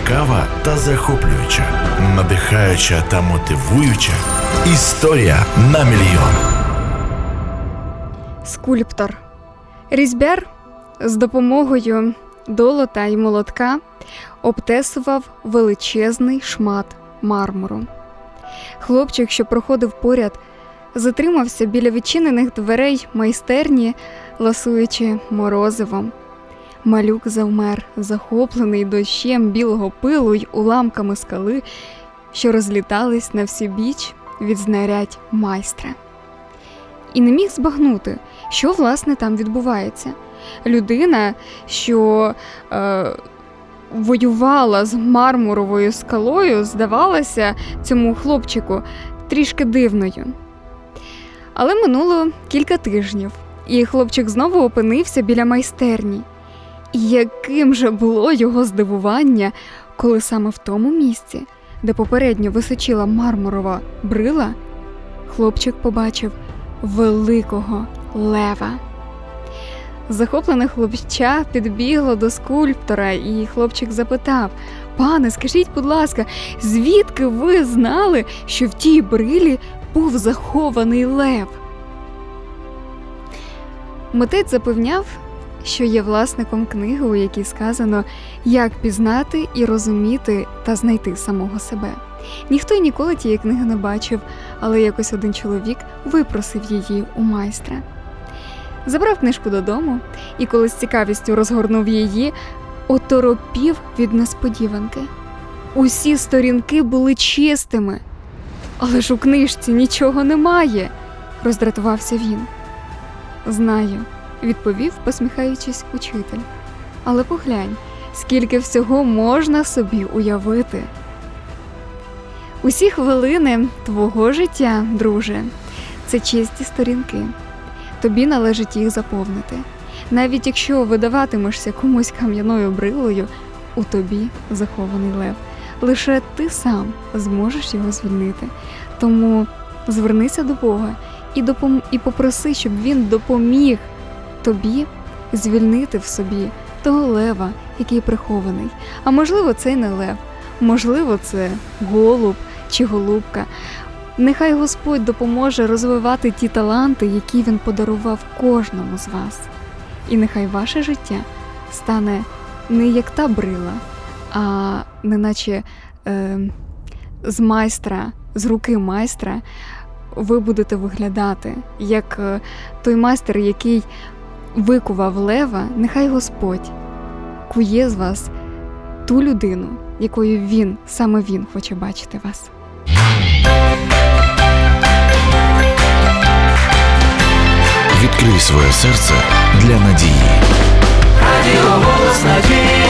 Цікава та захоплююча, надихаюча та мотивуюча історія на мільйон. Скульптор. Різьбяр з допомогою долота і молотка обтесував величезний шмат мармуру. Хлопчик, що проходив поряд, затримався біля відчинених дверей майстерні, ласуючи морозивом. Малюк завмер, захоплений дощем білого пилу й уламками скали, що розлітались на всібіч від знарядь майстра. І не міг збагнути, що, власне, там відбувається. Людина, що воювала з мармуровою скалою, здавалася цьому хлопчику трішки дивною. Але минуло кілька тижнів, і хлопчик знову опинився біля майстерні. І яким же було його здивування, коли саме в тому місці, де попередньо височила мармурова брила, хлопчик побачив великого лева. Захоплене хлопча підбігло до скульптора, і хлопчик запитав: «Пане, скажіть, будь ласка, звідки ви знали, що в тій брилі був захований лев?» Митець запевняв, що є власником книги, у якій сказано, як пізнати і розуміти та знайти самого себе. Ніхто й ніколи тієї книги не бачив, але якось один чоловік випросив її у майстра. Забрав книжку додому і, коли з цікавістю розгорнув її, оторопів від несподіванки. Усі сторінки були чистими. «Але ж у книжці нічого немає!» – роздратувався він. «Знаю», – відповів, посміхаючись, учитель. «Але поглянь, скільки всього можна собі уявити!» Усі хвилини твого життя, друже, це чисті сторінки. Тобі належить їх заповнити. Навіть якщо видаватимешся комусь кам'яною брилою, у тобі захований лев. Лише ти сам зможеш його звільнити. Тому звернися до Бога і попроси, щоб він допоміг тобі звільнити в собі того лева, який прихований. А можливо, це й не лев. Можливо, це голуб чи голубка. Нехай Господь допоможе розвивати ті таланти, які Він подарував кожному з вас. І нехай ваше життя стане не як та брила, а неначе з майстра, з руки майстра ви будете виглядати, як той майстер, який викував лева. Нехай Господь кує з вас ту людину, якою саме Він хоче бачити вас. Відкрий своє серце для надії. Радіо «Голос надії».